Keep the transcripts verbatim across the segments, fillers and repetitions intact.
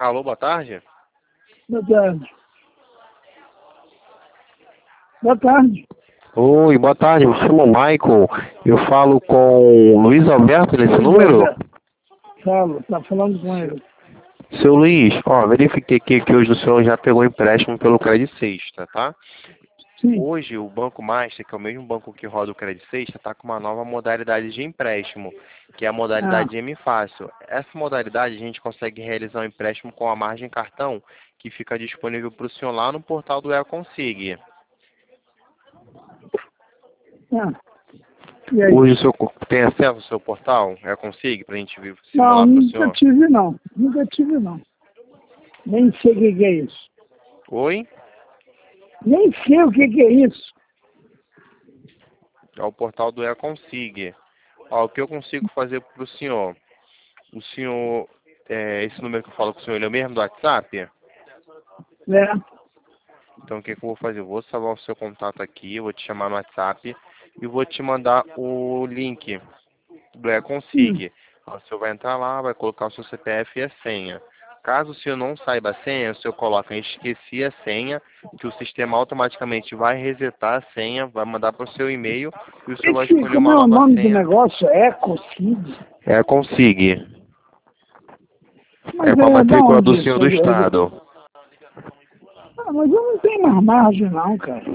Alô, boa tarde. Boa tarde. Boa tarde. Oi, boa tarde. Me chamo Michael. Eu falo com Luiz Alberto nesse número? Falo, tá falando com ele. Seu Luiz, ó, verifiquei aqui que hoje o senhor já pegou empréstimo pelo Credit Sexta, tá? Sim. Hoje o Banco Master, que é o mesmo banco que roda o Credit Sexta, está com uma nova modalidade de empréstimo, que é a modalidade Ah, M Fácil. Essa modalidade a gente consegue realizar um empréstimo com a margem cartão, que fica disponível para o senhor lá no portal do EcoConsig. ah. E aí? Hoje o senhor tem acesso ao seu portal EcoConsig para a gente vir Não, simular para o nunca senhor? tive não. Nunca tive não. Nem sei o que, que é isso. Oi? Nem sei o que, que é isso. É o portal do EcoConsig. Ó, o que eu consigo fazer para o senhor? O senhor, é, esse número que eu falo com o senhor, ele é o mesmo do WhatsApp? Né? Então o que, que eu vou fazer? Eu vou salvar o seu contato aqui, eu vou te chamar no WhatsApp e vou te mandar o link do Hum. EcoConsig. O senhor vai entrar lá, vai colocar o seu C P F e a senha. Caso o senhor não saiba a senha, o senhor coloca esqueci a senha, que o sistema automaticamente vai resetar a senha, vai mandar para o seu e-mail e o senhor vai Esse, escolher como uma é o nova nome do senha. negócio? EcoCid? EcoConsig. É Mas com a é da matrícula do onde senhor isso? do É do... estado. Ah, mas eu não tenho mais margem não, cara.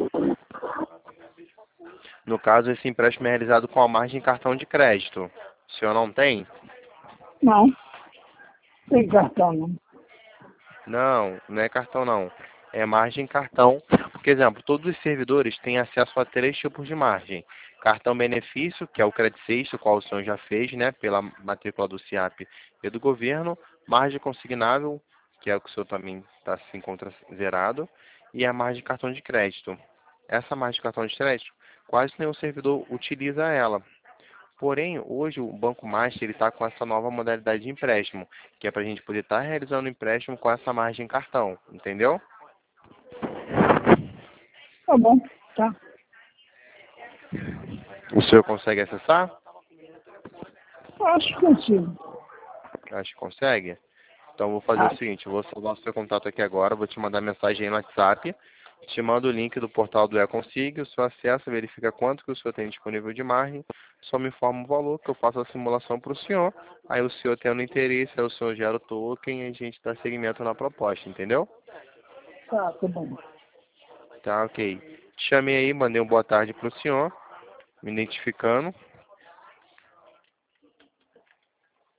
No caso, esse empréstimo é realizado com a margem cartão de crédito. O senhor não tem? Não, tem cartão não. Não, não é cartão não. É margem cartão. Por exemplo, todos os servidores têm acesso a três tipos de margem. Cartão benefício, que é o Credit Sexta, o qual o senhor já fez, né, pela matrícula do SIAP e do governo. Margem consignável, que é o que o senhor também tá, se encontra zerado. E a margem cartão de crédito. Essa margem cartão de crédito, quase nenhum servidor utiliza ela. Porém, hoje o Banco Master está com essa nova modalidade de empréstimo, que é para a gente poder estar realizando o empréstimo com essa margem cartão, entendeu? Tá bom, tá. O senhor consegue acessar? Acho que consigo. Acho que consegue. Então, eu vou fazer o Acho. seguinte, eu vou salvar o seu contato aqui agora, vou te mandar mensagem aí no WhatsApp, te mando o link do portal do EcoConsig, o seu acesso, verifica quanto que o senhor tem disponível de margem, só me informa o valor que eu faço a simulação para o senhor, aí o senhor tendo interesse, aí o senhor gera o token e a gente dá seguimento na proposta, entendeu? Tá, tá bom. Tá, ok. Te chamei aí, mandei um boa tarde pro senhor, me identificando.